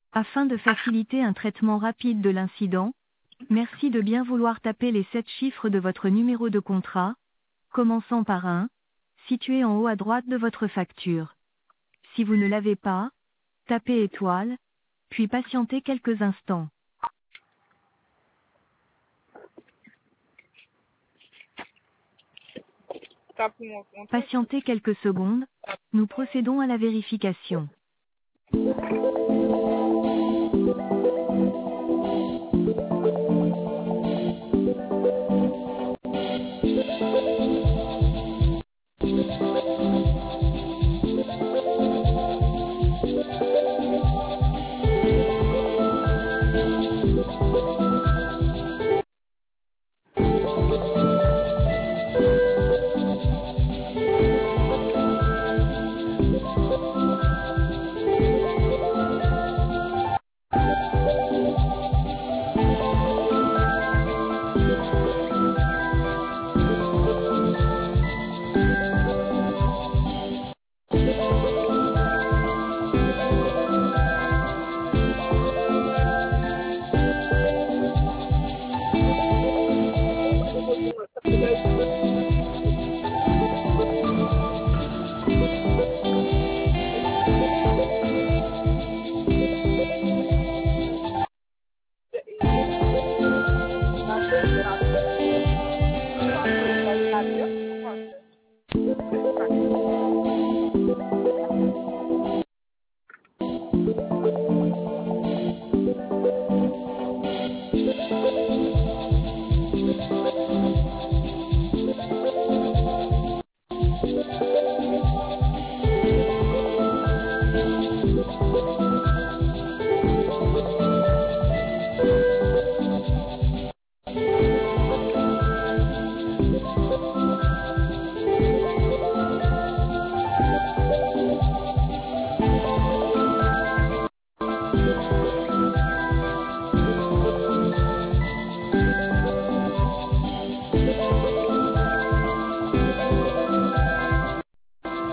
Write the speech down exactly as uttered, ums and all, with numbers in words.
Afin de faciliter un traitement rapide de l'incident, merci de bien vouloir taper les sept chiffres de votre numéro de contrat, commençant par un, situé en haut à droite de votre facture. Si vous ne l'avez pas, tapez étoile, puis patientez quelques instants. T'as pour mon contrat. Patientez quelques secondes, nous procédons à la vérification.